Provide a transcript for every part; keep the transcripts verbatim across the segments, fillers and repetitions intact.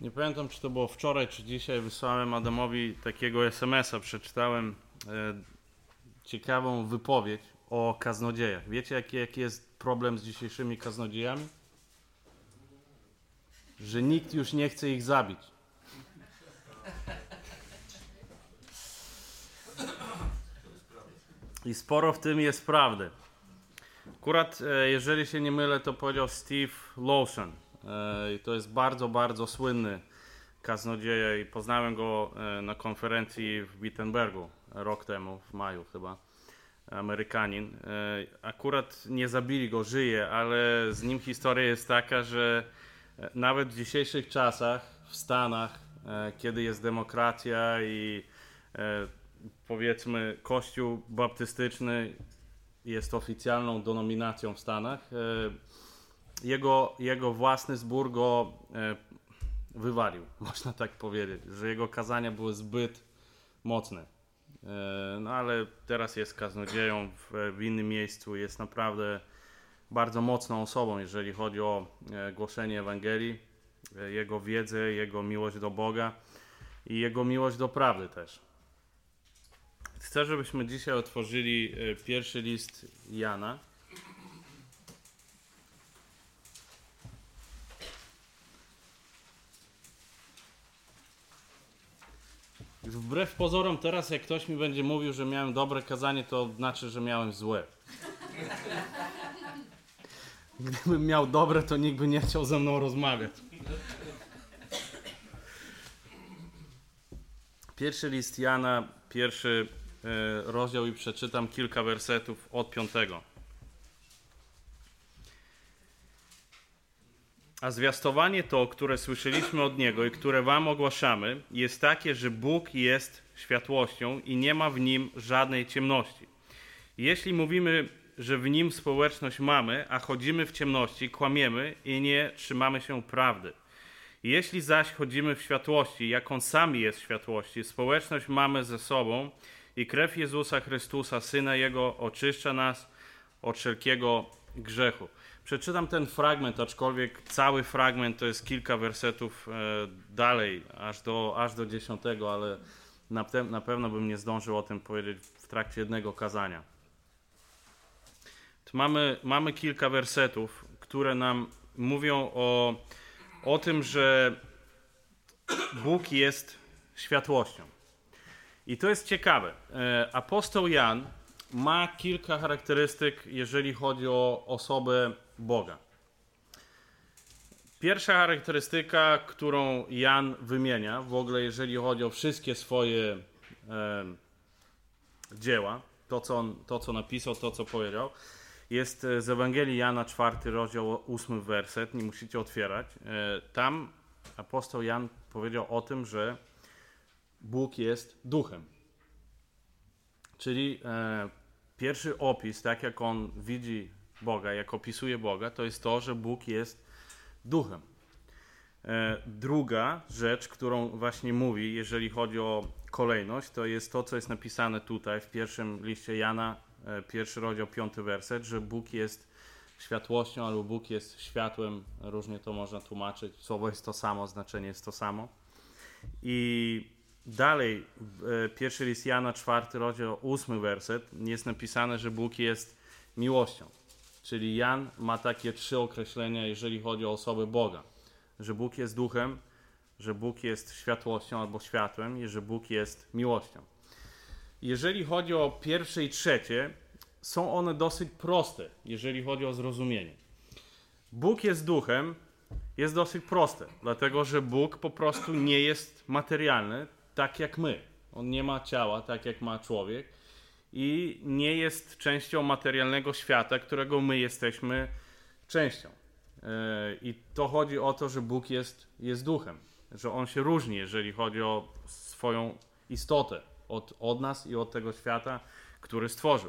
Nie pamiętam, czy to było wczoraj, czy dzisiaj, wysłałem Adamowi takiego es em es a. Przeczytałem e, ciekawą wypowiedź o kaznodziejach. Wiecie, jaki, jaki jest problem z dzisiejszymi kaznodziejami? Że nikt już nie chce ich zabić. I sporo w tym jest prawdy. Akurat, e, jeżeli się nie mylę, to powiedział Steve Lawson. I to jest bardzo, bardzo słynny kaznodzieja i poznałem go na konferencji w Wittenbergu rok temu, w maju chyba, Amerykanin. Akurat nie zabili go, żyje, ale z nim historia jest taka, że nawet w dzisiejszych czasach w Stanach, kiedy jest demokracja i powiedzmy Kościół baptystyczny jest oficjalną denominacją w Stanach, Jego, jego własny zbór go e, wywalił, można tak powiedzieć, że jego kazania były zbyt mocne. E, no ale teraz jest kaznodzieją w, w innym miejscu, jest naprawdę bardzo mocną osobą, jeżeli chodzi o e, głoszenie Ewangelii, e, jego wiedzę, jego miłość do Boga i jego miłość do prawdy też. Chcę, żebyśmy dzisiaj otworzyli e, pierwszy list Jana. Wbrew pozorom teraz, jak ktoś mi będzie mówił, że miałem dobre kazanie, to znaczy, że miałem złe. Gdybym miał dobre, to nikt by nie chciał ze mną rozmawiać. Pierwszy list Jana, pierwszy e, rozdział i przeczytam kilka wersetów od piątego. A zwiastowanie to, które słyszeliśmy od Niego i które wam ogłaszamy, jest takie, że Bóg jest światłością i nie ma w Nim żadnej ciemności. Jeśli mówimy, że w Nim społeczność mamy, a chodzimy w ciemności, kłamiemy i nie trzymamy się prawdy. Jeśli zaś chodzimy w światłości, jak On sam jest w światłości, społeczność mamy ze sobą i krew Jezusa Chrystusa, Syna Jego, oczyszcza nas od wszelkiego grzechu. Przeczytam ten fragment, aczkolwiek cały fragment to jest kilka wersetów e, dalej, aż do, aż do dziesiątego, ale na, te, na pewno bym nie zdążył o tym powiedzieć w trakcie jednego kazania. Tu mamy, mamy kilka wersetów, które nam mówią o, o tym, że Bóg jest światłością. I to jest ciekawe. E, apostoł Jan ma kilka charakterystyk, jeżeli chodzi o osobę Boga. Pierwsza charakterystyka, którą Jan wymienia, w ogóle jeżeli chodzi o wszystkie swoje e, dzieła, to co, on, to co napisał, to co powiedział, jest z Ewangelii Jana, czwarty rozdział, ósmy werset, nie musicie otwierać. E, tam apostoł Jan powiedział o tym, że Bóg jest duchem. Czyli e, pierwszy opis, tak jak on widzi Boga, jak opisuje Boga, to jest to, że Bóg jest duchem. E, druga rzecz, którą właśnie mówi, jeżeli chodzi o kolejność, to jest to, co jest napisane tutaj w pierwszym liście Jana, e, pierwszy rozdział, piąty werset, że Bóg jest światłością albo Bóg jest światłem, różnie to można tłumaczyć, słowo jest to samo, znaczenie jest to samo. I dalej, e, pierwszy list Jana, czwarty rozdział, ósmy werset, jest napisane, że Bóg jest miłością. Czyli Jan ma takie trzy określenia, jeżeli chodzi o osobę Boga. Że Bóg jest duchem, że Bóg jest światłością albo światłem i że Bóg jest miłością. Jeżeli chodzi o pierwsze i trzecie, są one dosyć proste, jeżeli chodzi o zrozumienie. Bóg jest duchem, jest dosyć proste, dlatego że Bóg po prostu nie jest materialny, tak jak my. On nie ma ciała, tak jak ma człowiek. I nie jest częścią materialnego świata, którego my jesteśmy częścią. I to chodzi o to, że Bóg jest, jest duchem, że On się różni, jeżeli chodzi o swoją istotę od, od nas i od tego świata, który stworzył.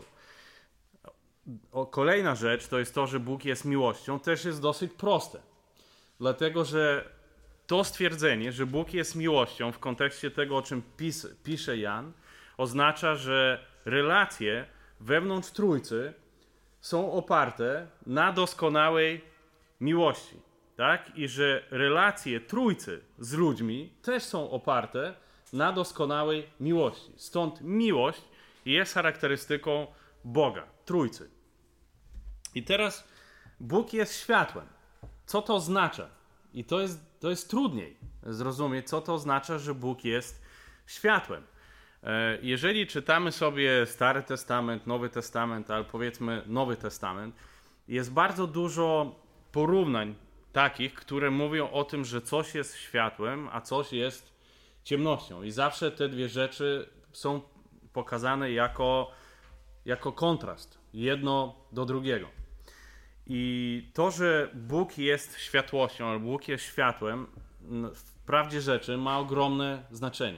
O, kolejna rzecz to jest to, że Bóg jest miłością, też jest dosyć proste. Dlatego, że to stwierdzenie, że Bóg jest miłością w kontekście tego, o czym pis, pisze Jan, oznacza, że relacje wewnątrz Trójcy są oparte na doskonałej miłości. tak? I że relacje Trójcy z ludźmi też są oparte na doskonałej miłości. Stąd miłość jest charakterystyką Boga, Trójcy. I teraz Bóg jest światłem. Co to oznacza? I to jest, to jest trudniej zrozumieć, co to oznacza, że Bóg jest światłem. Jeżeli czytamy sobie Stary Testament, Nowy Testament, ale powiedzmy Nowy Testament, jest bardzo dużo porównań takich, które mówią o tym, że coś jest światłem, a coś jest ciemnością. I zawsze te dwie rzeczy są pokazane jako, jako kontrast, jedno do drugiego. I to, że Bóg jest światłością, albo Bóg jest światłem, w prawdzie rzeczy ma ogromne znaczenie.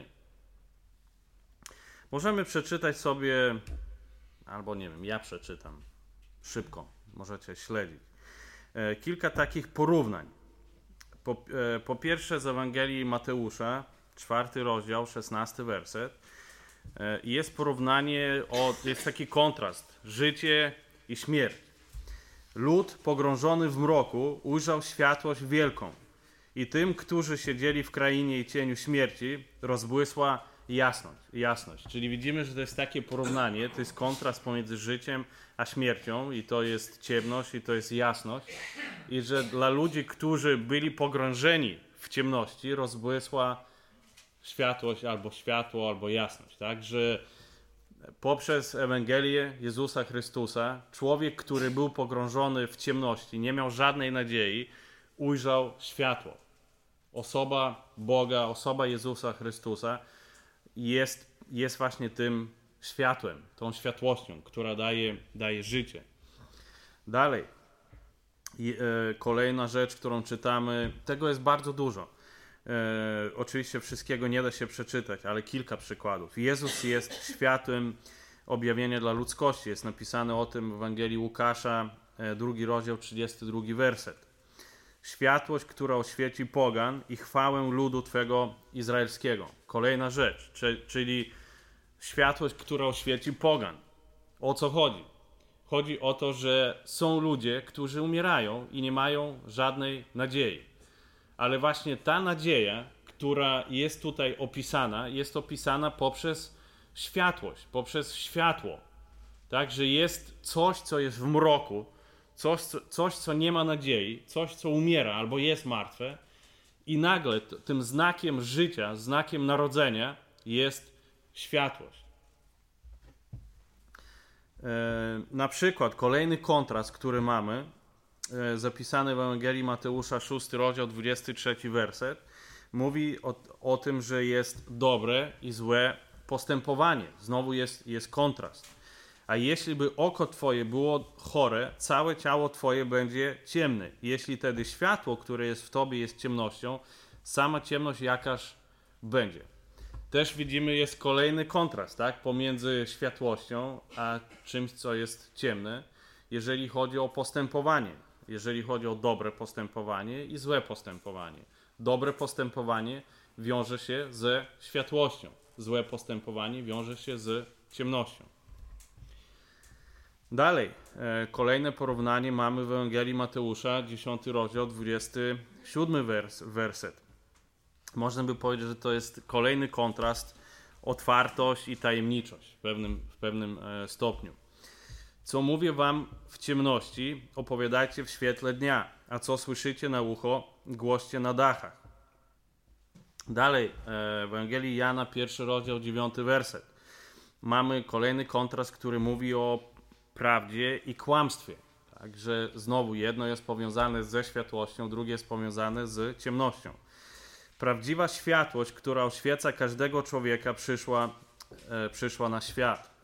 Możemy przeczytać sobie, albo nie wiem, ja przeczytam szybko, możecie śledzić. Kilka takich porównań. Po, po pierwsze z Ewangelii Mateusza, czwarty rozdział, szesnasty werset. Jest porównanie, o, jest taki kontrast, życie i śmierć. Lud pogrążony w mroku ujrzał światłość wielką i tym, którzy siedzieli w krainie i cieniu śmierci, rozbłysła jasność. jasność. Czyli widzimy, że to jest takie porównanie, to jest kontrast pomiędzy życiem a śmiercią i to jest ciemność i to jest jasność. I że dla ludzi, którzy byli pogrążeni w ciemności, rozbłysła światłość albo światło, albo jasność. Tak? Że poprzez Ewangelię Jezusa Chrystusa człowiek, który był pogrążony w ciemności, nie miał żadnej nadziei, ujrzał światło. Osoba Boga, osoba Jezusa Chrystusa jest, jest właśnie tym światłem, tą światłością, która daje, daje życie. Dalej, I, e, kolejna rzecz, którą czytamy, tego jest bardzo dużo. E, oczywiście wszystkiego nie da się przeczytać, ale kilka przykładów. Jezus jest światłem objawienia dla ludzkości. Jest napisane o tym w Ewangelii Łukasza, e, drugi rozdział, trzydziesty drugi werset. Światłość, która oświeci pogan i chwałę ludu Twego izraelskiego. Kolejna rzecz, czy, czyli światłość, która oświeci pogan. O co chodzi? Chodzi o to, że są ludzie, którzy umierają i nie mają żadnej nadziei. Ale właśnie ta nadzieja, która jest tutaj opisana, jest opisana poprzez światłość, poprzez światło. Tak, że jest coś, co jest w mroku, coś, co, coś, co nie ma nadziei, coś, co umiera albo jest martwe i nagle t- tym znakiem życia, znakiem narodzenia jest światłość. E, na przykład kolejny kontrast, który mamy, zapisany w Ewangelii Mateusza, szósty rozdział, dwudziesty trzeci werset, mówi o, o tym, że jest dobre i złe postępowanie. Znowu jest, jest kontrast. A jeśli by oko Twoje było chore, całe ciało Twoje będzie ciemne. Jeśli tedy światło, które jest w Tobie, jest ciemnością, sama ciemność jakaż będzie. Też widzimy, jest kolejny kontrast, tak, pomiędzy światłością a czymś, co jest ciemne, jeżeli chodzi o postępowanie. Jeżeli chodzi o dobre postępowanie i złe postępowanie. Dobre postępowanie wiąże się ze światłością. Złe postępowanie wiąże się z ciemnością. Dalej, e, kolejne porównanie mamy w Ewangelii Mateusza, dziesiąty rozdział, dwudziesty siódmy wers, werset. Można by powiedzieć, że to jest kolejny kontrast, otwartość i tajemniczość w pewnym, w pewnym e, stopniu. Co mówię wam w ciemności, opowiadajcie w świetle dnia, a co słyszycie na ucho, głoście na dachach. Dalej, w Ewangelii Jana, pierwszy rozdział, dziewiąty werset. Mamy kolejny kontrast, który mówi o prawdzie i kłamstwie. Także znowu jedno jest powiązane ze światłością, drugie jest powiązane z ciemnością. Prawdziwa światłość, która oświeca każdego człowieka, przyszła, e, przyszła na świat.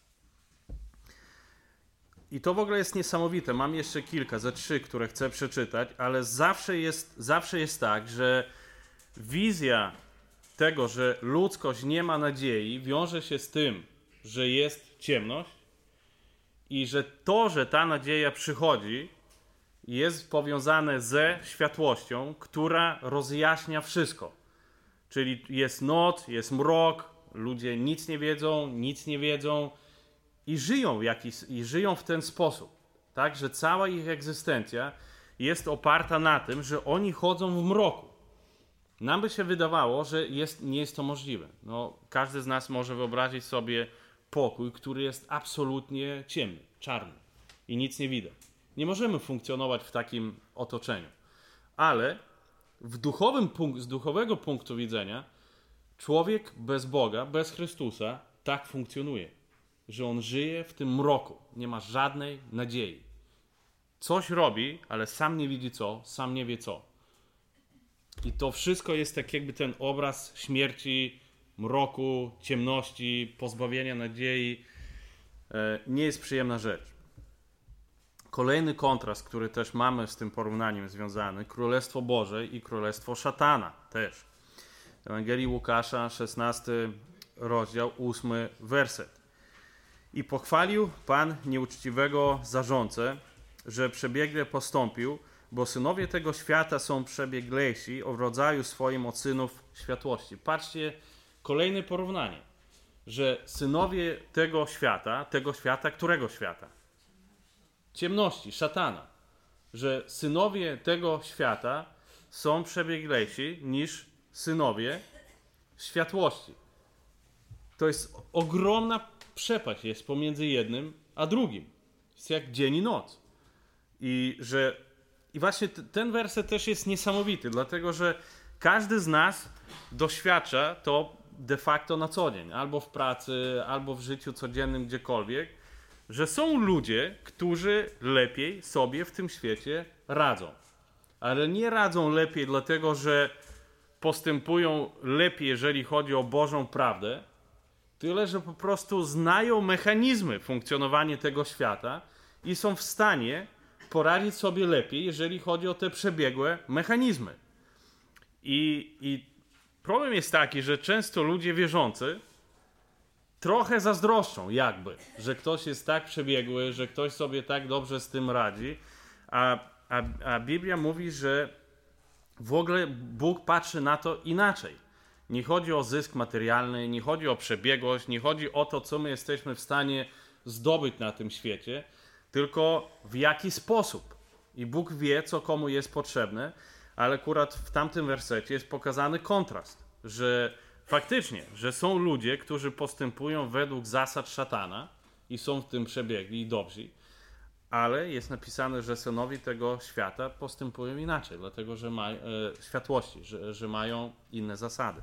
I to w ogóle jest niesamowite. Mam jeszcze kilka, ze trzy, które chcę przeczytać, ale zawsze jest, zawsze jest tak, że wizja tego, że ludzkość nie ma nadziei, wiąże się z tym, że jest ciemność i że to, że ta nadzieja przychodzi, jest powiązane ze światłością, która rozjaśnia wszystko. Czyli jest noc, jest mrok, ludzie nic nie wiedzą, nic nie wiedzą, I żyją, w jakiś, i żyją w ten sposób, tak, że cała ich egzystencja jest oparta na tym, że oni chodzą w mroku. Nam by się wydawało, że jest, nie jest to możliwe. No, każdy z nas może wyobrazić sobie pokój, który jest absolutnie ciemny, czarny i nic nie widać. Nie możemy funkcjonować w takim otoczeniu. Ale w duchowym punkt, z duchowego punktu widzenia człowiek bez Boga, bez Chrystusa tak funkcjonuje, że on żyje w tym mroku, nie ma żadnej nadziei. Coś robi, ale sam nie widzi co, sam nie wie co. I to wszystko jest tak jakby ten obraz śmierci, mroku, ciemności, pozbawienia nadziei. Nie jest przyjemna rzecz. Kolejny kontrast, który też mamy z tym porównaniem związany, Królestwo Boże i Królestwo Szatana też. W Ewangelii Łukasza, szesnasty rozdział, ósmy werset. I pochwalił Pan nieuczciwego zarządcę, że przebiegle postąpił, bo synowie tego świata są przebieglejsi o rodzaju swoim od synów światłości. Patrzcie, kolejne porównanie, że synowie tego świata, tego świata, którego świata? Ciemności, szatana. Że synowie tego świata są przebieglejsi niż synowie światłości. To jest ogromna przepaść jest pomiędzy jednym a drugim. Jest jak dzień i noc. I że i właśnie t- ten werset też jest niesamowity, dlatego że każdy z nas doświadcza to de facto na co dzień, albo w pracy, albo w życiu codziennym, gdziekolwiek, że są ludzie, którzy lepiej sobie w tym świecie radzą. Ale nie radzą lepiej dlatego, że postępują lepiej, jeżeli chodzi o Bożą prawdę, tyle, że po prostu znają mechanizmy funkcjonowania tego świata i są w stanie poradzić sobie lepiej, jeżeli chodzi o te przebiegłe mechanizmy. I, i problem jest taki, że często ludzie wierzący trochę zazdroszczą jakby, że ktoś jest tak przebiegły, że ktoś sobie tak dobrze z tym radzi, a, a, a Biblia mówi, że w ogóle Bóg patrzy na to inaczej. Nie chodzi o zysk materialny, nie chodzi o przebiegłość, nie chodzi o to, co my jesteśmy w stanie zdobyć na tym świecie, tylko w jaki sposób. I Bóg wie, co komu jest potrzebne, ale akurat w tamtym wersecie jest pokazany kontrast, że faktycznie, że są ludzie, którzy postępują według zasad szatana i są w tym przebiegli i dobrzy, ale jest napisane, że synowie tego świata postępują inaczej, dlatego że mają e, światłości, że, że mają inne zasady.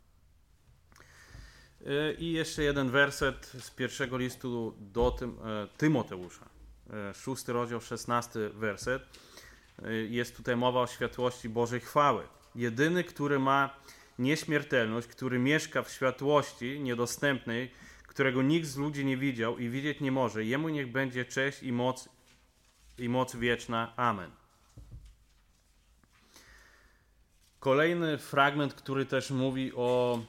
E, I jeszcze jeden werset z pierwszego listu do Tym, e, Tymoteusza. E, szósty rozdział, szesnasty werset. E, jest tutaj mowa o światłości Bożej chwały. Jedyny, który ma nieśmiertelność, który mieszka w światłości niedostępnej, którego nikt z ludzi nie widział i widzieć nie może. Jemu niech będzie cześć i moc, i moc wieczna. Amen. Kolejny fragment, który też mówi o,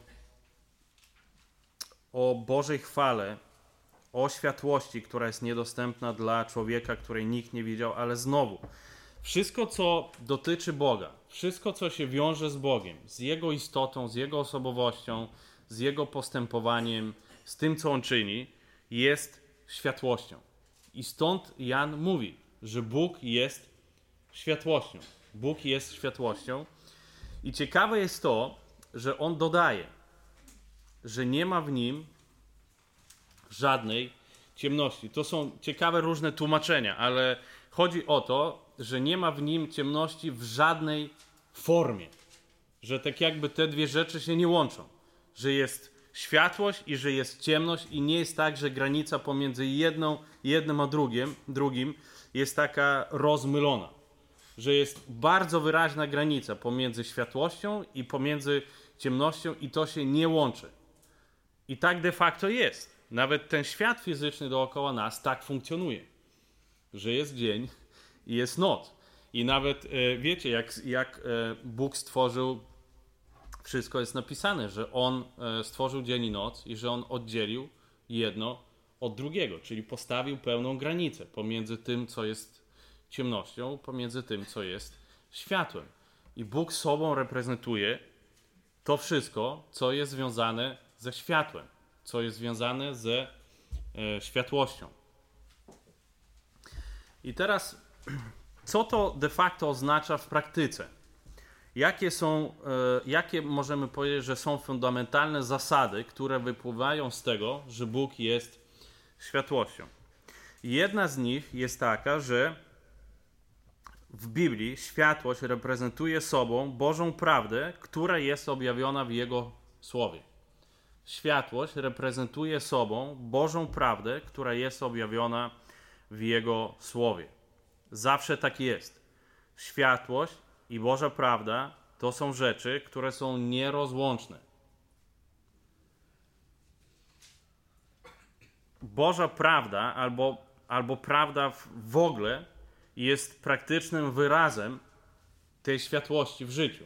o Bożej chwale, o światłości, która jest niedostępna dla człowieka, której nikt nie widział, ale znowu, wszystko, co dotyczy Boga, wszystko, co się wiąże z Bogiem, z Jego istotą, z Jego osobowością, z Jego postępowaniem, z tym, co On czyni, jest światłością. I stąd Jan mówi, że Bóg jest światłością. Bóg jest światłością. I ciekawe jest to, że On dodaje, że nie ma w Nim żadnej ciemności. To są ciekawe różne tłumaczenia, ale chodzi o to, że nie ma w Nim ciemności w żadnej formie. Że tak jakby te dwie rzeczy się nie łączą. Że jest światłość i że jest ciemność i nie jest tak, że granica pomiędzy jedną, jednym a drugim, drugim jest taka rozmylona. Że jest bardzo wyraźna granica pomiędzy światłością i pomiędzy ciemnością i to się nie łączy. I tak de facto jest. Nawet ten świat fizyczny dookoła nas tak funkcjonuje. Że jest dzień i jest noc. I nawet wiecie, jak, jak Bóg stworzył, wszystko jest napisane, że On stworzył dzień i noc i że On oddzielił jedno od drugiego, czyli postawił pełną granicę pomiędzy tym, co jest ciemnością, pomiędzy tym, co jest światłem. I Bóg sobą reprezentuje to wszystko, co jest związane ze światłem, co jest związane ze e, światłością. I teraz co to de facto oznacza w praktyce? Jakie są, jakie możemy powiedzieć, że są fundamentalne zasady, które wypływają z tego, że Bóg jest światłością? Jedna z nich jest taka, że w Biblii światłość reprezentuje sobą Bożą prawdę, która jest objawiona w Jego Słowie. Światłość reprezentuje sobą Bożą prawdę, która jest objawiona w Jego Słowie. Zawsze tak jest. Światłość i Boża prawda to są rzeczy, które są nierozłączne. Boża prawda albo, albo prawda w ogóle jest praktycznym wyrazem tej światłości w życiu.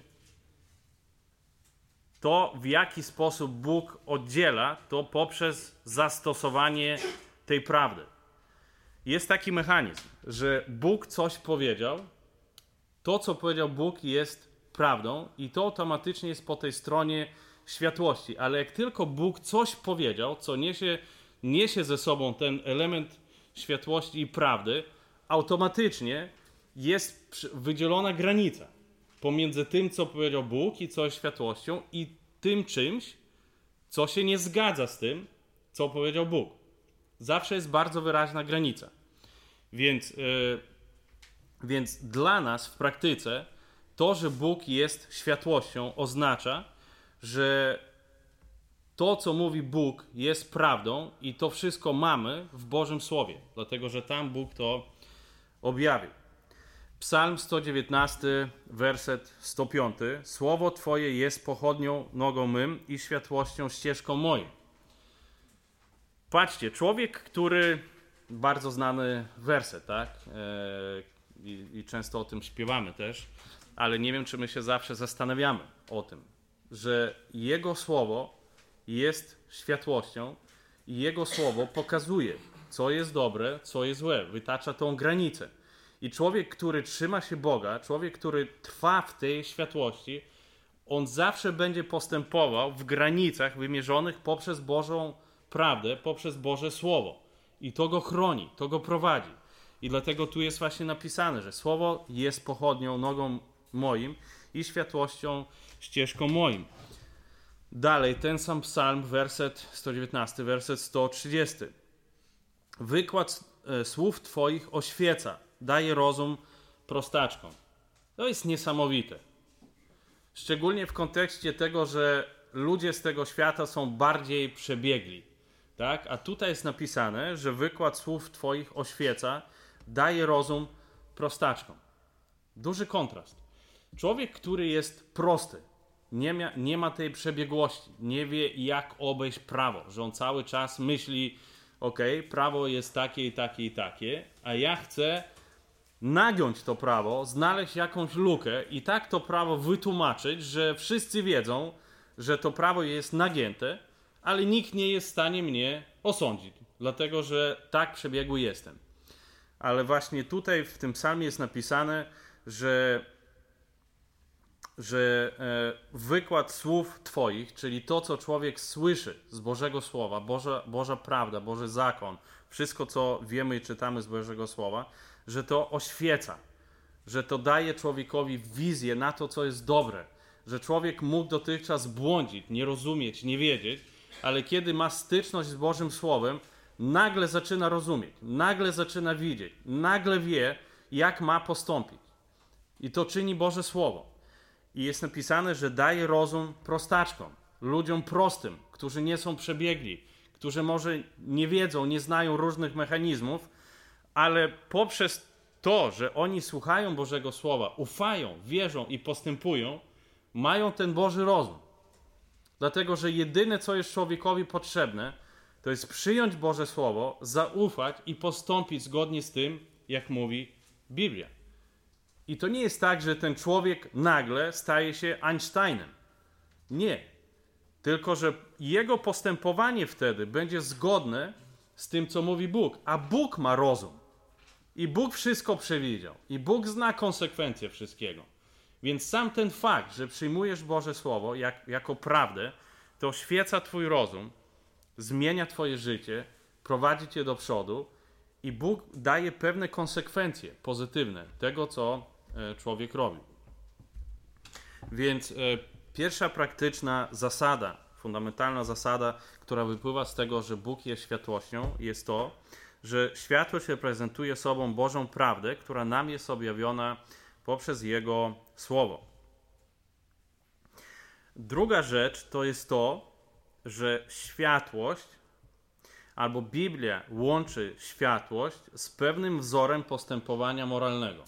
To, w jaki sposób Bóg oddziela, to poprzez zastosowanie tej prawdy. Jest taki mechanizm, że Bóg coś powiedział, to, co powiedział Bóg, jest prawdą i to automatycznie jest po tej stronie światłości. Ale jak tylko Bóg coś powiedział, co niesie, niesie ze sobą ten element światłości i prawdy, automatycznie jest wydzielona granica pomiędzy tym, co powiedział Bóg i co jest światłością, i tym czymś, co się nie zgadza z tym, co powiedział Bóg. Zawsze jest bardzo wyraźna granica. Więc, yy, więc dla nas w praktyce to, że Bóg jest światłością, oznacza, że to, co mówi Bóg, jest prawdą i to wszystko mamy w Bożym Słowie, dlatego że tam Bóg to objawił. Psalm sto dziewiętnasty, werset sto piąty. Słowo Twoje jest pochodnią nogą mym i światłością ścieżką moją. Patrzcie, człowiek, który... Bardzo znany werset, tak? Eee, i, I często o tym śpiewamy też, ale nie wiem, czy my się zawsze zastanawiamy o tym, że Jego Słowo jest światłością i Jego Słowo pokazuje, co jest dobre, co jest złe. Wytacza tą granicę. I człowiek, który trzyma się Boga, człowiek, który trwa w tej światłości, on zawsze będzie postępował w granicach wymierzonych poprzez Bożą prawdę, poprzez Boże Słowo. I to go chroni, to go prowadzi. I dlatego tu jest właśnie napisane, że Słowo jest pochodnią nogą moim i światłością ścieżką moim. Dalej, ten sam psalm, werset sto dziewiętnasty, werset sto trzydziesty. Wykład e, słów Twoich oświeca, daje rozum prostaczkom. To jest niesamowite. Szczególnie w kontekście tego, że ludzie z tego świata są bardziej przebiegli. Tak? A tutaj jest napisane, że wykład słów Twoich oświeca, daje rozum prostaczkom. Duży kontrast. Człowiek, który jest prosty, nie, mia, nie ma tej przebiegłości, nie wie, jak obejść prawo, że on cały czas myśli, ok, prawo jest takie i takie i takie, a ja chcę nagiąć to prawo, znaleźć jakąś lukę i tak to prawo wytłumaczyć, że wszyscy wiedzą, że to prawo jest nagięte, ale nikt nie jest w stanie mnie osądzić, dlatego że tak przebiegły jestem. Ale właśnie tutaj w tym psalmie jest napisane, że, że e, wykład słów Twoich, czyli to, co człowiek słyszy z Bożego Słowa, Boża, Boża prawda, Boży zakon, wszystko, co wiemy i czytamy z Bożego Słowa, że to oświeca, że to daje człowiekowi wizję na to, co jest dobre, że człowiek mógł dotychczas błądzić, nie rozumieć, nie wiedzieć, ale kiedy ma styczność z Bożym Słowem, nagle zaczyna rozumieć, nagle zaczyna widzieć, nagle wie, jak ma postąpić. I to czyni Boże Słowo. I jest napisane, że daje rozum prostaczkom, ludziom prostym, którzy nie są przebiegli, którzy może nie wiedzą, nie znają różnych mechanizmów, ale poprzez to, że oni słuchają Bożego Słowa, ufają, wierzą i postępują, mają ten Boży rozum. Dlatego, że jedyne, co jest człowiekowi potrzebne, to jest przyjąć Boże Słowo, zaufać i postąpić zgodnie z tym, jak mówi Biblia. I to nie jest tak, że ten człowiek nagle staje się Einsteinem. Nie. Tylko, że jego postępowanie wtedy będzie zgodne z tym, co mówi Bóg. A Bóg ma rozum. I Bóg wszystko przewidział. I Bóg zna konsekwencje wszystkiego. Więc sam ten fakt, że przyjmujesz Boże Słowo jak, jako prawdę, to oświeca Twój rozum, zmienia Twoje życie, prowadzi Cię do przodu I Bóg daje pewne konsekwencje pozytywne tego, co człowiek robi. Więc pierwsza praktyczna zasada, fundamentalna zasada, która wypływa z tego, że Bóg jest światłością, jest to, że światłość reprezentuje sobą Bożą prawdę, która nam jest objawiona poprzez Jego Słowo. Druga rzecz to jest to, że światłość albo Biblia łączy światłość z pewnym wzorem postępowania moralnego.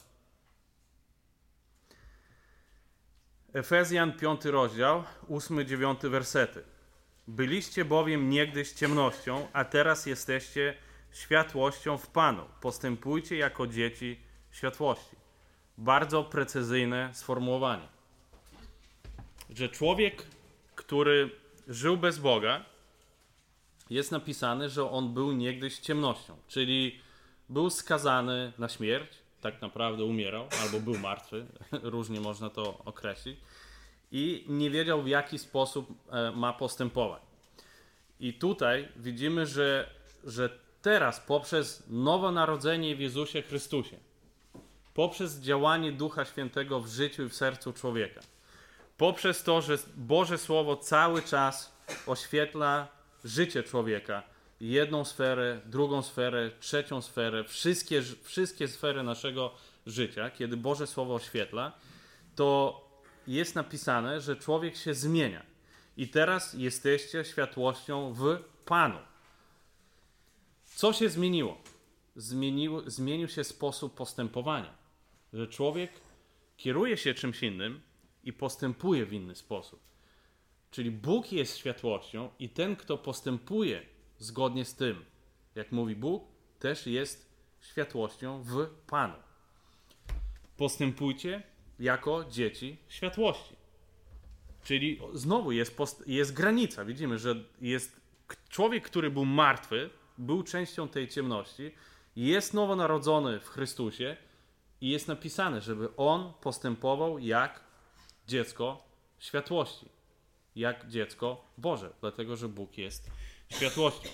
Efezjan piąty rozdział, ósmy, dziewiąty wersety. Byliście bowiem niegdyś ciemnością, a teraz jesteście światłością w Panu. Postępujcie jako dzieci światłości. Bardzo precyzyjne sformułowanie. Że człowiek, który żył bez Boga, jest napisane, że on był niegdyś ciemnością, czyli był skazany na śmierć, tak naprawdę umierał, albo był martwy, różnie można to określić, i nie wiedział, w jaki sposób ma postępować. I tutaj widzimy, że, że teraz poprzez nowonarodzenie w Jezusie Chrystusie, poprzez działanie Ducha Świętego w życiu i w sercu człowieka, poprzez to, że Boże Słowo cały czas oświetla życie człowieka, jedną sferę, drugą sferę, trzecią sferę, wszystkie, wszystkie sfery naszego życia, kiedy Boże Słowo oświetla, to jest napisane, że człowiek się zmienia. I teraz jesteście światłością w Panu. Co się zmieniło? Zmienił, zmienił się sposób postępowania. Że człowiek kieruje się czymś innym i postępuje w inny sposób. Czyli Bóg jest światłością i ten, kto postępuje zgodnie z tym, jak mówi Bóg, też jest światłością w Panu. Postępujcie jako dzieci światłości. Czyli znowu jest, post- jest granica. Widzimy, że jest człowiek, który był martwy, był częścią tej ciemności, jest nowonarodzony w Chrystusie i jest napisane, żeby on postępował jak dziecko światłości. Jak dziecko Boże, dlatego że Bóg jest światłością.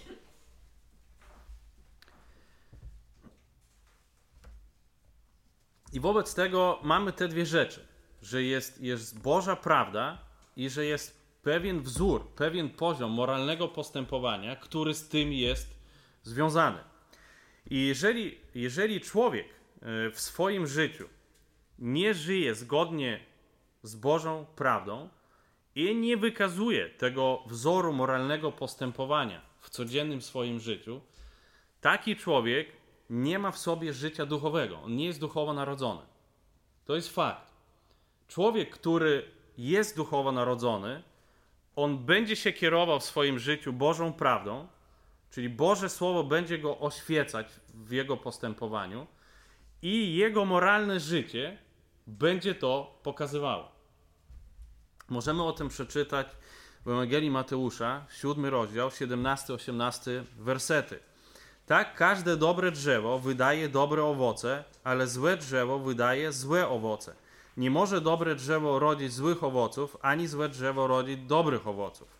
I wobec tego mamy te dwie rzeczy, że jest, jest Boża prawda i że jest pewien wzór, pewien poziom moralnego postępowania, który z tym jest związany. I jeżeli, jeżeli człowiek w swoim życiu nie żyje zgodnie z Bożą prawdą i nie wykazuje tego wzoru moralnego postępowania w codziennym swoim życiu, taki człowiek nie ma w sobie życia duchowego. On nie jest duchowo narodzony. To jest fakt. Człowiek, który jest duchowo narodzony, on będzie się kierował w swoim życiu Bożą prawdą, czyli Boże Słowo będzie go oświecać w jego postępowaniu i jego moralne życie będzie to pokazywało. Możemy o tym przeczytać w Ewangelii Mateusza, siódmy rozdział, siedemnasty osiemnasty wersety. Tak, każde dobre drzewo wydaje dobre owoce, ale złe drzewo wydaje złe owoce. Nie może dobre drzewo rodzić złych owoców, ani złe drzewo rodzić dobrych owoców.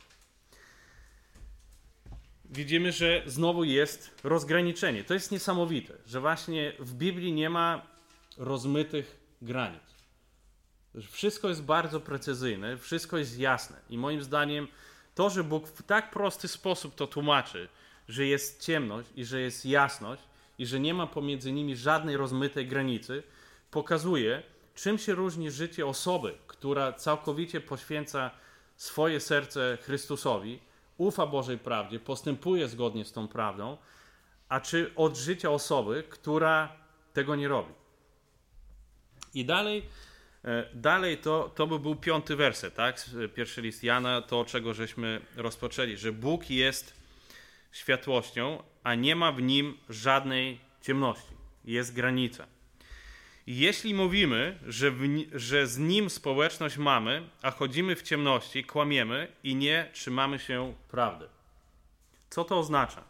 Widzimy, że znowu jest rozgraniczenie. To jest niesamowite, że właśnie w Biblii nie ma rozmytych granic. Wszystko jest bardzo precyzyjne, wszystko jest jasne. I moim zdaniem to, że Bóg w tak prosty sposób to tłumaczy, że jest ciemność i że jest jasność i że nie ma pomiędzy nimi żadnej rozmytej granicy, pokazuje, czym się różni życie osoby, która całkowicie poświęca swoje serce Chrystusowi, ufa Bożej prawdzie, postępuje zgodnie z tą prawdą, a czy od życia osoby, która tego nie robi. I dalej, dalej to, to by był piąty werset, tak? Pierwszy list Jana, to czego żeśmy rozpoczęli, że Bóg jest światłością, a nie ma w nim żadnej ciemności. Jest granica. I jeśli mówimy, że, w, że z nim społeczność mamy, a chodzimy w ciemności, kłamiemy i nie trzymamy się prawdy. Co to oznacza?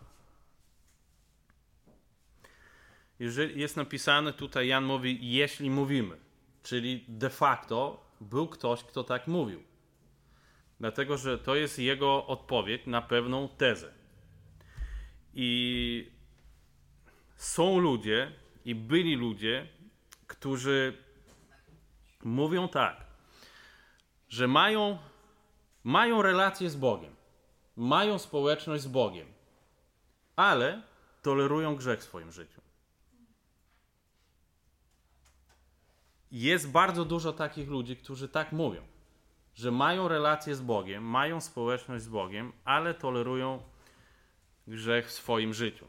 Jeżeli jest napisane tutaj, Jan mówi, jeśli mówimy, czyli de facto był ktoś, kto tak mówił. Dlatego, że to jest jego odpowiedź na pewną tezę. I są ludzie i byli ludzie, którzy mówią tak, że mają, mają relację z Bogiem, mają społeczność z Bogiem, ale tolerują grzech w swoim życiu. Jest bardzo dużo takich ludzi, którzy tak mówią, że mają relację z Bogiem, mają społeczność z Bogiem, ale tolerują grzech w swoim życiu.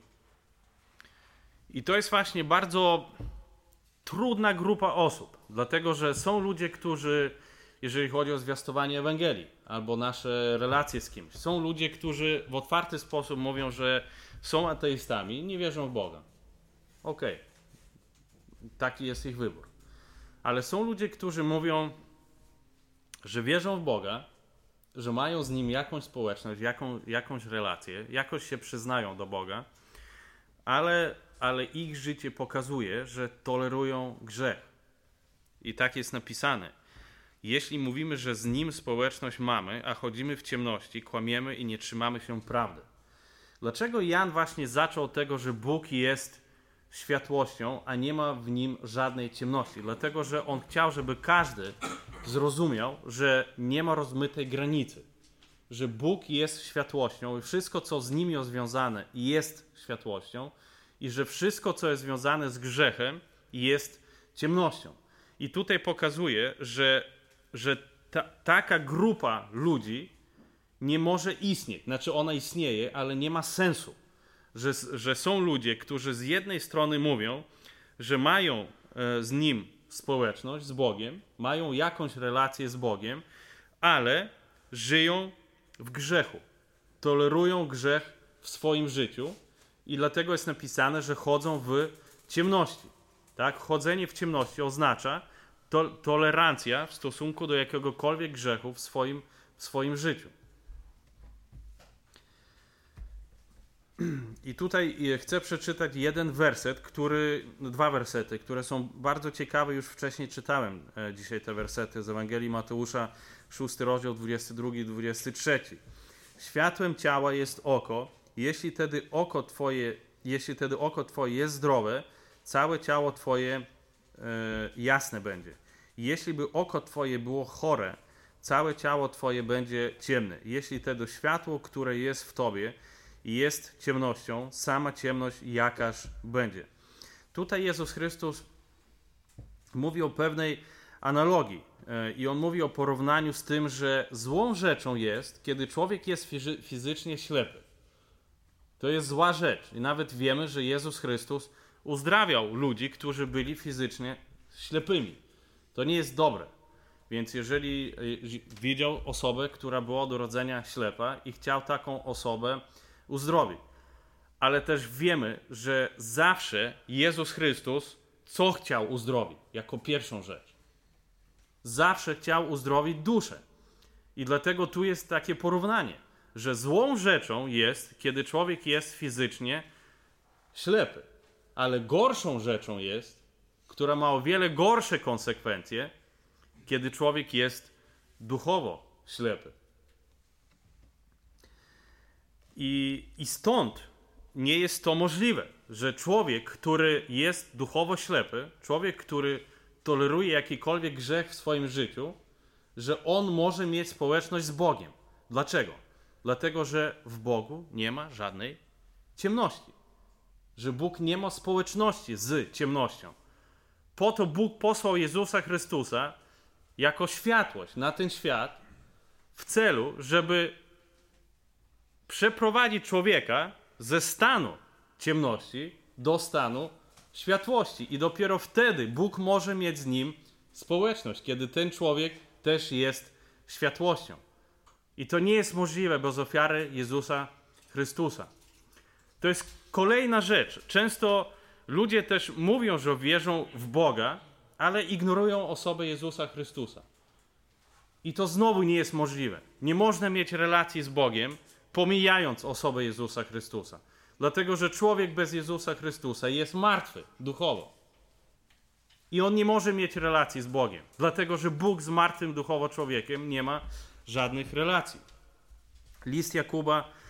I to jest właśnie bardzo trudna grupa osób, dlatego że są ludzie, którzy, jeżeli chodzi o zwiastowanie Ewangelii albo nasze relacje z kimś, są ludzie, którzy w otwarty sposób mówią, że są ateistami i nie wierzą w Boga. Okej, okay. Taki jest ich wybór. Ale są ludzie, którzy mówią, że wierzą w Boga, że mają z Nim jakąś społeczność, jaką, jakąś relację, jakoś się przyznają do Boga, ale, ale ich życie pokazuje, że tolerują grzech. I tak jest napisane. Jeśli mówimy, że z Nim społeczność mamy, a chodzimy w ciemności, kłamiemy i nie trzymamy się prawdy. Dlaczego Jan właśnie zaczął od tego, że Bóg jest światłością, a nie ma w Nim żadnej ciemności? Dlatego, że On chciał, żeby każdy zrozumiał, że nie ma rozmytej granicy. Że Bóg jest światłością i wszystko, co z Nim jest związane, jest światłością i że wszystko, co jest związane z grzechem, jest ciemnością. I tutaj pokazuje, że, że ta, taka grupa ludzi nie może istnieć. Znaczy ona istnieje, ale nie ma sensu. Że, że są ludzie, którzy z jednej strony mówią, że mają z Nim społeczność, z Bogiem, mają jakąś relację z Bogiem, ale żyją w grzechu. Tolerują grzech w swoim życiu i dlatego jest napisane, że chodzą w ciemności. Tak? Chodzenie w ciemności oznacza to, tolerancja w stosunku do jakiegokolwiek grzechu w swoim, w swoim życiu. I tutaj chcę przeczytać jeden werset, który, dwa wersety, które są bardzo ciekawe. Już wcześniej czytałem dzisiaj te wersety z Ewangelii Mateusza, szósty rozdział, dwudziesty drugi, dwudziesty trzeci. Światłem ciała jest oko. Jeśli tedy oko twoje, jeśli tedy oko twoje jest zdrowe, całe ciało twoje e, jasne będzie. Jeśli by oko twoje było chore, całe ciało twoje będzie ciemne. Jeśli tedy światło, które jest w tobie, jest ciemnością, sama ciemność jakaż będzie. Tutaj Jezus Chrystus mówi o pewnej analogii i On mówi o porównaniu z tym, że złą rzeczą jest, kiedy człowiek jest fizycznie ślepy. To jest zła rzecz i nawet wiemy, że Jezus Chrystus uzdrawiał ludzi, którzy byli fizycznie ślepymi. To nie jest dobre. Więc jeżeli widział osobę, która była od urodzenia ślepa i chciał taką osobę uzdrowić. Ale też wiemy, że zawsze Jezus Chrystus co chciał uzdrowić jako pierwszą rzecz? Zawsze chciał uzdrowić duszę. I dlatego tu jest takie porównanie, że złą rzeczą jest, kiedy człowiek jest fizycznie ślepy. Ale gorszą rzeczą jest, która ma o wiele gorsze konsekwencje, kiedy człowiek jest duchowo ślepy. I, I stąd nie jest to możliwe, że człowiek, który jest duchowo ślepy, człowiek, który toleruje jakikolwiek grzech w swoim życiu, że on może mieć społeczność z Bogiem. Dlaczego? Dlatego, że w Bogu nie ma żadnej ciemności. Że Bóg nie ma społeczności z ciemnością. Po to Bóg posłał Jezusa Chrystusa jako światłość na ten świat w celu, żeby przeprowadzić człowieka ze stanu ciemności do stanu światłości. I dopiero wtedy Bóg może mieć z nim społeczność, kiedy ten człowiek też jest światłością. I to nie jest możliwe bez ofiary Jezusa Chrystusa. To jest kolejna rzecz. Często ludzie też mówią, że wierzą w Boga, ale ignorują osobę Jezusa Chrystusa. I to znowu nie jest możliwe. Nie można mieć relacji z Bogiem, pomijając osobę Jezusa Chrystusa. Dlatego, że człowiek bez Jezusa Chrystusa jest martwy duchowo. I on nie może mieć relacji z Bogiem. Dlatego, że Bóg z martwym duchowo człowiekiem nie ma żadnych relacji. List Jakuba,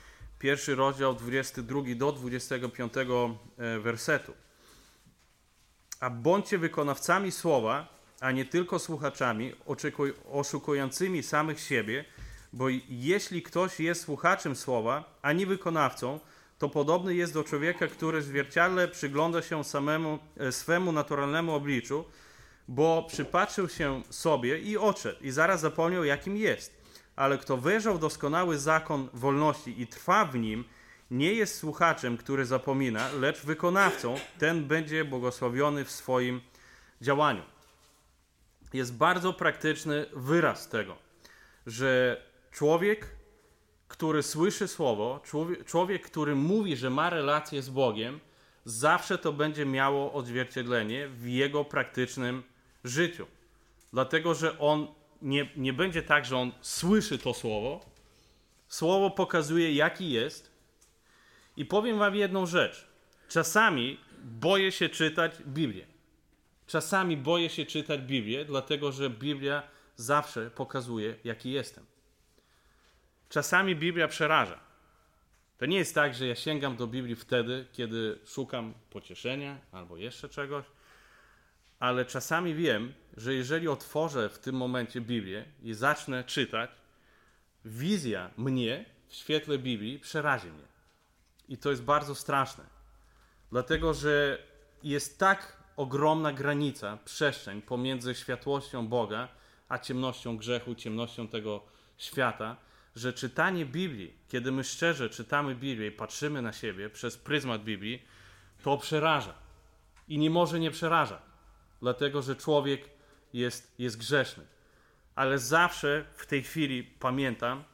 pierwszy rozdział, dwudziesty drugi do dwudziestego piątego wersetu. A bądźcie wykonawcami słowa, a nie tylko słuchaczami, oczekuj, oszukującymi samych siebie, bo jeśli ktoś jest słuchaczem słowa, a nie wykonawcą, to podobny jest do człowieka, który w zwierciadle przygląda się samemu, swemu naturalnemu obliczu, bo przypatrzył się sobie i odszedł, i zaraz zapomniał, jakim jest. Ale kto wejrzał w doskonały zakon wolności i trwa w nim, nie jest słuchaczem, który zapomina, lecz wykonawcą, ten będzie błogosławiony w swoim działaniu. Jest bardzo praktyczny wyraz tego, że człowiek, który słyszy słowo, człowiek, człowiek, który mówi, że ma relację z Bogiem, zawsze to będzie miało odzwierciedlenie w jego praktycznym życiu. Dlatego, że on nie, nie będzie tak, że on słyszy to słowo, słowo pokazuje, jaki jest. I powiem wam jedną rzecz. Czasami boję się czytać Biblię. Czasami boję się czytać Biblię, dlatego, że Biblia zawsze pokazuje, jaki jestem. Czasami Biblia przeraża. To nie jest tak, że ja sięgam do Biblii wtedy, kiedy szukam pocieszenia albo jeszcze czegoś, ale czasami wiem, że jeżeli otworzę w tym momencie Biblię i zacznę czytać, wizja mnie w świetle Biblii przerazi mnie. I to jest bardzo straszne. Dlatego, że jest tak ogromna granica, przestrzeń pomiędzy światłością Boga, a ciemnością grzechu, ciemnością tego świata, że czytanie Biblii, kiedy my szczerze czytamy Biblię i patrzymy na siebie przez pryzmat Biblii, to przeraża. I nie może nie przerażać, dlatego że człowiek jest, jest grzeszny. Ale zawsze w tej chwili pamiętam,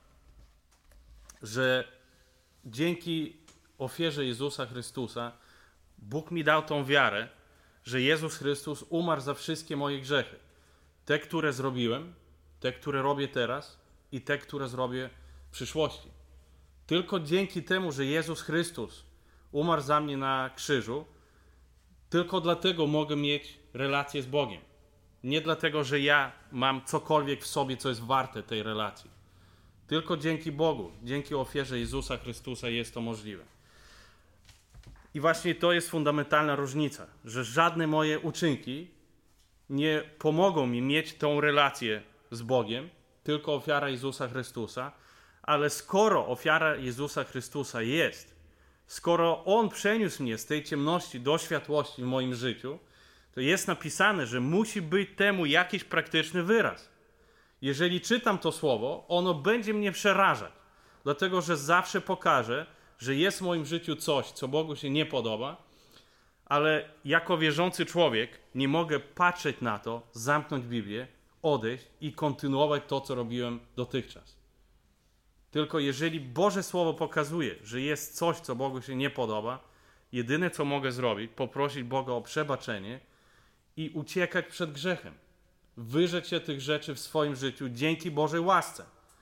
że dzięki ofierze Jezusa Chrystusa Bóg mi dał tą wiarę, że Jezus Chrystus umarł za wszystkie moje grzechy. Te, które zrobiłem, te, które robię teraz i te, które zrobię w przyszłości. Tylko dzięki temu, że Jezus Chrystus umarł za mnie na krzyżu, tylko dlatego mogę mieć relację z Bogiem. Nie dlatego, że ja mam cokolwiek w sobie, co jest warte tej relacji. Tylko dzięki Bogu, dzięki ofierze Jezusa Chrystusa jest to możliwe. I właśnie to jest fundamentalna różnica, że żadne moje uczynki nie pomogą mi mieć tą relację z Bogiem, tylko ofiara Jezusa Chrystusa, ale skoro ofiara Jezusa Chrystusa jest, skoro On przeniósł mnie z tej ciemności do światłości w moim życiu, to jest napisane, że musi być temu jakiś praktyczny wyraz. Jeżeli czytam to słowo, ono będzie mnie przerażać, dlatego że zawsze pokaże, że jest w moim życiu coś, co Bogu się nie podoba, ale jako wierzący człowiek nie mogę patrzeć na to, zamknąć Biblię, odejść i kontynuować to, co robiłem dotychczas. Tylko jeżeli Boże Słowo pokazuje, że jest coś, co Bogu się nie podoba, jedyne, co mogę zrobić, poprosić Boga o przebaczenie i uciekać przed grzechem. Wyrzec się tych rzeczy w swoim życiu dzięki Bożej łasce.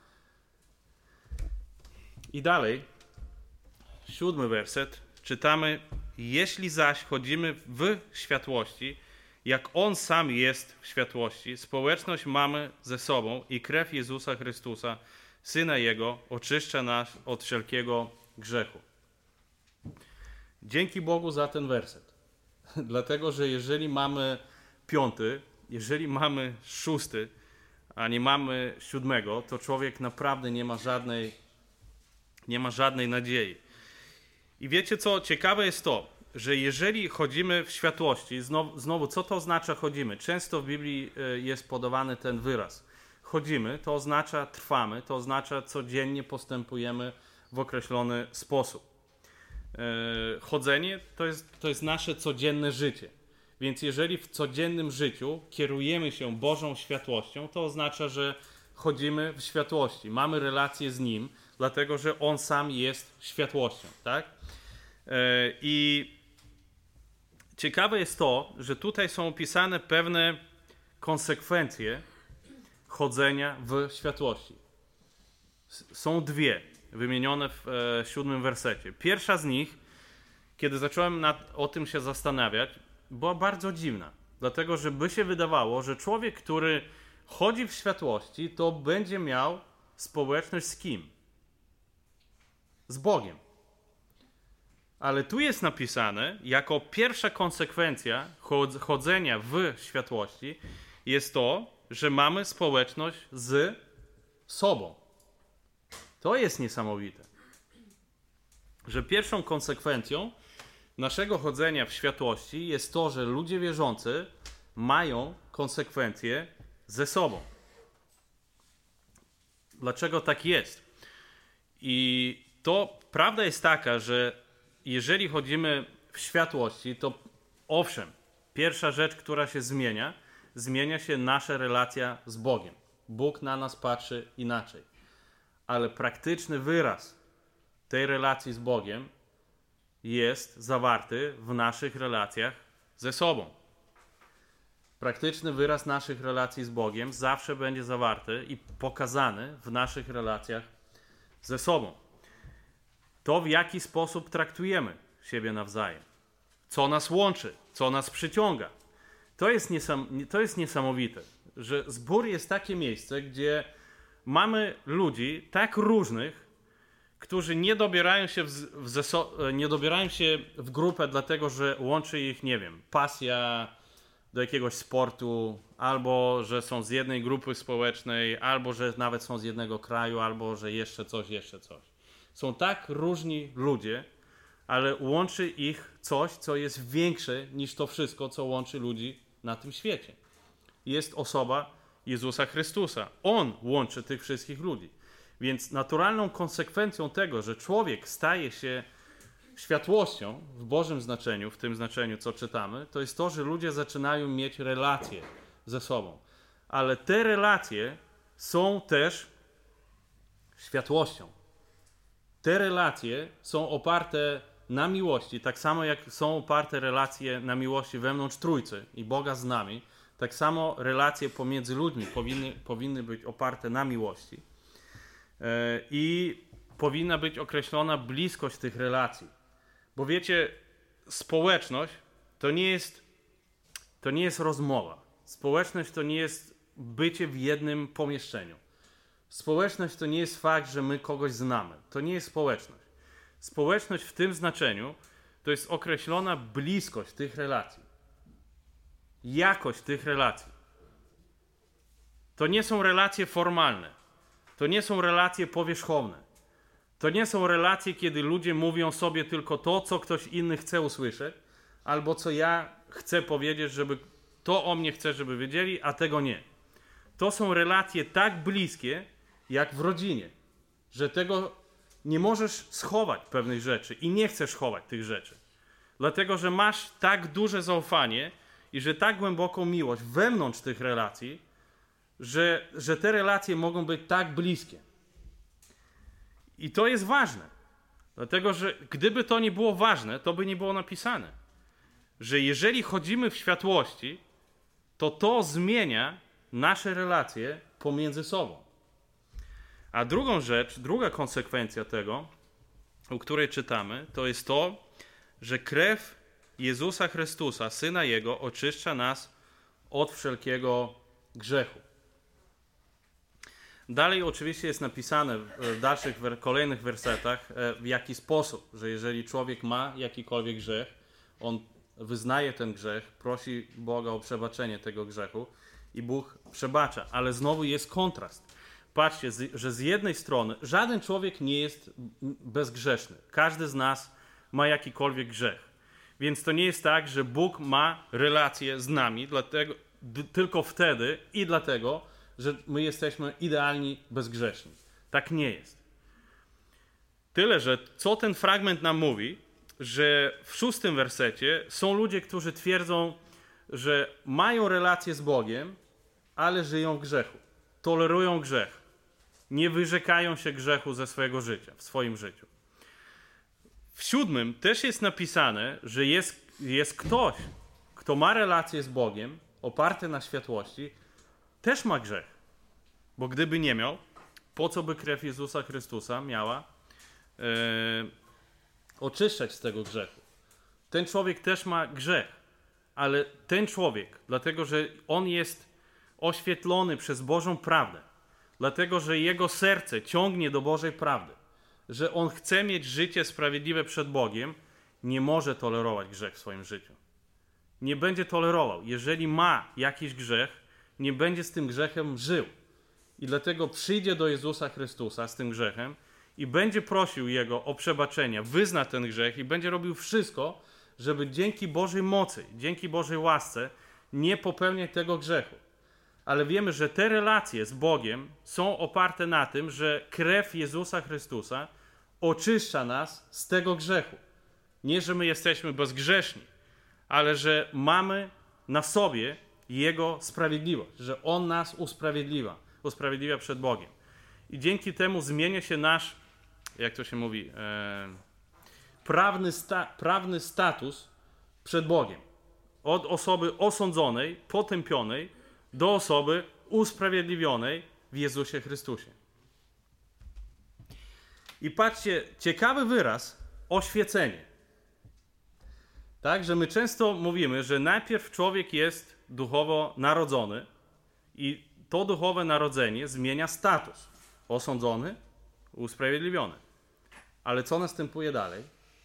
I dalej, siódmy werset, czytamy: jeśli zaś chodzimy w światłości, jak On sam jest w światłości, społeczność mamy ze sobą i krew Jezusa Chrystusa, Syna Jego, oczyszcza nas od wszelkiego grzechu. Dzięki Bogu za ten werset. Dlatego, że jeżeli mamy piąty, jeżeli mamy szósty, a nie mamy siódmego, to człowiek naprawdę nie ma żadnej, nie ma żadnej nadziei. I wiecie co? Ciekawe jest to, że jeżeli chodzimy w światłości, znowu, znowu co to oznacza chodzimy? Często w Biblii jest podawany ten wyraz. Chodzimy, to oznacza trwamy, to oznacza codziennie postępujemy w określony sposób. Chodzenie to jest, to jest nasze codzienne życie. Więc jeżeli w codziennym życiu kierujemy się Bożą światłością, to oznacza, że chodzimy w światłości. Mamy relację z Nim, dlatego że On sam jest światłością. Tak? I ciekawe jest to, że tutaj są opisane pewne konsekwencje chodzenia w światłości. Są dwie wymienione w siódmym wersecie. Pierwsza z nich, kiedy zacząłem nad, o tym się zastanawiać, była bardzo dziwna. Dlatego, że by się wydawało, że człowiek, który chodzi w światłości, to będzie miał społeczność z kim? z Bogiem. Ale tu jest napisane, jako pierwsza konsekwencja chodzenia w światłości jest to, że mamy społeczność z sobą. To jest niesamowite. Że pierwszą konsekwencją naszego chodzenia w światłości jest to, że ludzie wierzący mają konsekwencje ze sobą. Dlaczego tak jest? I to prawda jest taka, że jeżeli chodzimy w światłości, to owszem, pierwsza rzecz, która się zmienia, zmienia się nasza relacja z Bogiem. Bóg na nas patrzy inaczej. Ale praktyczny wyraz tej relacji z Bogiem jest zawarty w naszych relacjach ze sobą. Praktyczny wyraz naszych relacji z Bogiem zawsze będzie zawarty i pokazany w naszych relacjach ze sobą. To, w jaki sposób traktujemy siebie nawzajem. Co nas łączy, co nas przyciąga. To jest, niesam, to jest niesamowite, że zbór jest takie miejsce, gdzie mamy ludzi tak różnych, którzy nie dobierają się w, w, zeso- nie dobierają się w grupę dlatego, że łączy ich, nie wiem, pasja do jakiegoś sportu, albo że są z jednej grupy społecznej, albo że nawet są z jednego kraju, albo że jeszcze coś, jeszcze coś. Są tak różni ludzie, ale łączy ich coś, co jest większe niż to wszystko, co łączy ludzi na tym świecie. Jest osoba Jezusa Chrystusa. On łączy tych wszystkich ludzi. Więc naturalną konsekwencją tego, że człowiek staje się światłością w Bożym znaczeniu, w tym znaczeniu, co czytamy, to jest to, że ludzie zaczynają mieć relacje ze sobą. Ale te relacje są też światłością. Te relacje są oparte na miłości, tak samo jak są oparte relacje na miłości wewnątrz Trójcy i Boga z nami, tak samo relacje pomiędzy ludźmi powinny, powinny być oparte na miłości yy, i powinna być określona bliskość tych relacji. Bo wiecie, społeczność to nie jest, to nie jest rozmowa. Społeczność to nie jest bycie w jednym pomieszczeniu. Społeczność to nie jest fakt, że my kogoś znamy. To nie jest społeczność. Społeczność w tym znaczeniu to jest określona bliskość tych relacji. Jakość tych relacji. To nie są relacje formalne. To nie są relacje powierzchowne. To nie są relacje, kiedy ludzie mówią sobie tylko to, co ktoś inny chce usłyszeć, albo co ja chcę powiedzieć, żeby to o mnie chcę, żeby wiedzieli, a tego nie. To są relacje tak bliskie, jak w rodzinie, że tego nie możesz schować pewnych rzeczy i nie chcesz chować tych rzeczy. Dlatego, że masz tak duże zaufanie i że tak głęboką miłość wewnątrz tych relacji, że, że te relacje mogą być tak bliskie. I to jest ważne. Dlatego, że gdyby to nie było ważne, to by nie było napisane. Że jeżeli chodzimy w światłości, to to zmienia nasze relacje pomiędzy sobą. A drugą rzecz, druga konsekwencja tego, o której czytamy, to jest to, że krew Jezusa Chrystusa, Syna Jego, oczyszcza nas od wszelkiego grzechu. Dalej oczywiście jest napisane w dalszych, kolejnych wersetach, w jaki sposób, że jeżeli człowiek ma jakikolwiek grzech, on wyznaje ten grzech, prosi Boga o przebaczenie tego grzechu i Bóg przebacza. Ale znowu jest kontrast. Patrzcie, że z jednej strony żaden człowiek nie jest bezgrzeszny. Każdy z nas ma jakikolwiek grzech. Więc to nie jest tak, że Bóg ma relację z nami dlatego, d- tylko wtedy i dlatego, że my jesteśmy idealni, bezgrzeszni. Tak nie jest. Tyle, że co ten fragment nam mówi, że w szóstym wersecie są ludzie, którzy twierdzą, że mają relację z Bogiem, ale żyją w grzechu. Tolerują grzech. Nie wyrzekają się grzechu ze swojego życia, w swoim życiu. W siódmym też jest napisane, że jest, jest ktoś, kto ma relację z Bogiem, oparty na światłości, też ma grzech. Bo gdyby nie miał, po co by krew Jezusa Chrystusa miała e, oczyszczać z tego grzechu? Ten człowiek też ma grzech, ale ten człowiek, dlatego że on jest oświetlony przez Bożą prawdę, dlatego że jego serce ciągnie do Bożej prawdy, że on chce mieć życie sprawiedliwe przed Bogiem, nie może tolerować grzech w swoim życiu. Nie będzie tolerował. Jeżeli ma jakiś grzech, nie będzie z tym grzechem żył. I dlatego przyjdzie do Jezusa Chrystusa z tym grzechem i będzie prosił Jego o przebaczenie, wyzna ten grzech i będzie robił wszystko, żeby dzięki Bożej mocy, dzięki Bożej łasce nie popełniać tego grzechu. Ale wiemy, że te relacje z Bogiem są oparte na tym, że krew Jezusa Chrystusa oczyszcza nas z tego grzechu. Nie, że my jesteśmy bezgrzeszni, ale że mamy na sobie Jego sprawiedliwość, że On nas usprawiedliwia, usprawiedliwia przed Bogiem. I dzięki temu zmienia się nasz, jak to się mówi, e, prawny, sta, prawny status przed Bogiem. Od osoby osądzonej, potępionej, do osoby usprawiedliwionej w Jezusie Chrystusie. I patrzcie, ciekawy wyraz, oświecenie. Tak, że my często mówimy, że najpierw człowiek jest duchowo narodzony i to duchowe narodzenie zmienia status. Osądzony, usprawiedliwiony. Ale co następuje dalej?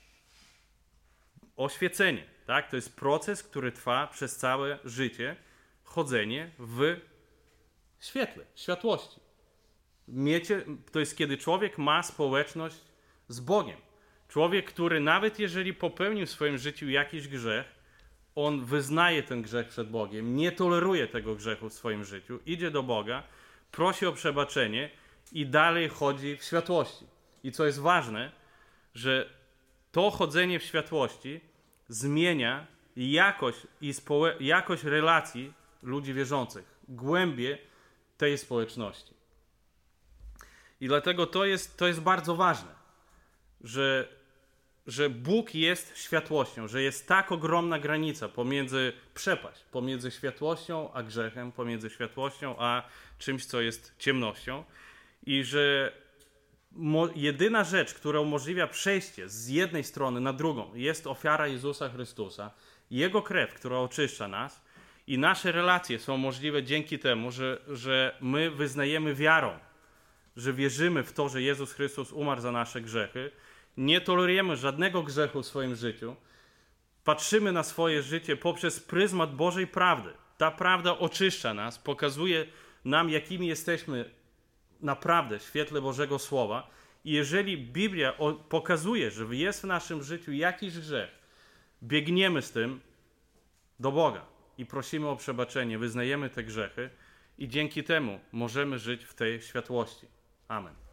Oświecenie. Tak? To jest proces, który trwa przez całe życie. Chodzenie w świetle, światłości. Miecie, to jest kiedy człowiek ma społeczność z Bogiem. Człowiek, który nawet jeżeli popełnił w swoim życiu jakiś grzech, on wyznaje ten grzech przed Bogiem, nie toleruje tego grzechu w swoim życiu, idzie do Boga, prosi o przebaczenie i dalej chodzi w światłości. I co jest ważne, że to chodzenie w światłości zmienia jakość, i społe- jakość relacji ludzi wierzących, głębię tej społeczności. I dlatego to jest, to jest bardzo ważne, że, że Bóg jest światłością, że jest tak ogromna granica pomiędzy, przepaść pomiędzy światłością a grzechem, pomiędzy światłością a czymś, co jest ciemnością i że mo, jedyna rzecz, która umożliwia przejście z jednej strony na drugą, jest ofiara Jezusa Chrystusa, Jego krew, która oczyszcza nas i nasze relacje są możliwe dzięki temu, że, że my wyznajemy wiarą, że wierzymy w to, że Jezus Chrystus umarł za nasze grzechy, nie tolerujemy żadnego grzechu w swoim życiu, patrzymy na swoje życie poprzez pryzmat Bożej prawdy. Ta prawda oczyszcza nas, pokazuje nam, jakimi jesteśmy naprawdę w świetle Bożego Słowa. I jeżeli Biblia pokazuje, że jest w naszym życiu jakiś grzech, biegniemy z tym do Boga i prosimy o przebaczenie, wyznajemy te grzechy i dzięki temu możemy żyć w tej światłości. Amen.